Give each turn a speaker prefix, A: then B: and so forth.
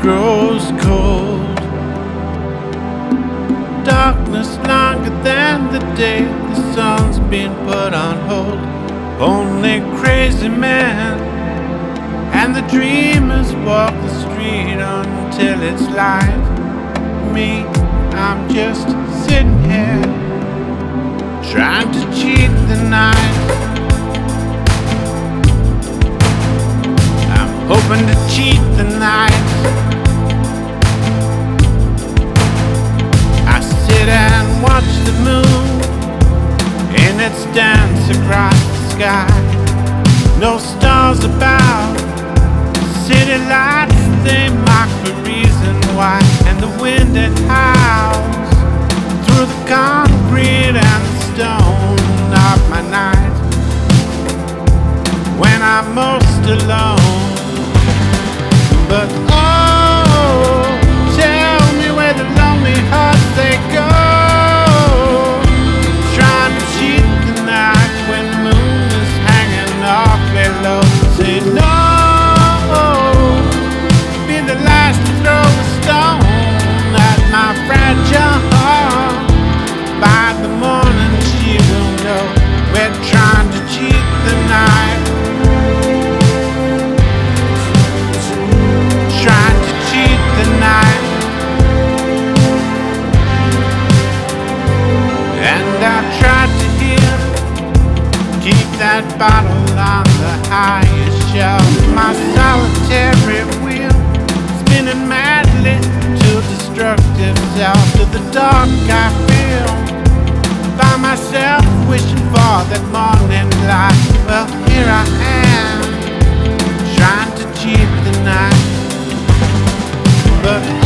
A: grows cold. Darkness longer than the day. The sun's been put on hold. Only crazy men and the dreamers walk the street until it's light. Me, I'm just sitting here trying to cheat the night. I'm hoping to cheat the night. I sit and watch the moon in its dance across the sky. No stars about, city lights, they mock the reason why. And the wind that howls through the concrete and the stone of my night when I'm most alone. But oh, tell me where the lonely hearts they go, trying to cheat the night when the moon is hanging awfully low. Say no, be the last to throw a stone at my fragile heart. By the morning she will know we're trying to cheat the night. Trying to cheat the night. And I tried to hear, keep that bottle on the highest shelf. My solitary wheel spinning madly to destructive self. To the dark I feel by myself, wishing for that morning light. Well, here I am, trying to cheat the night. But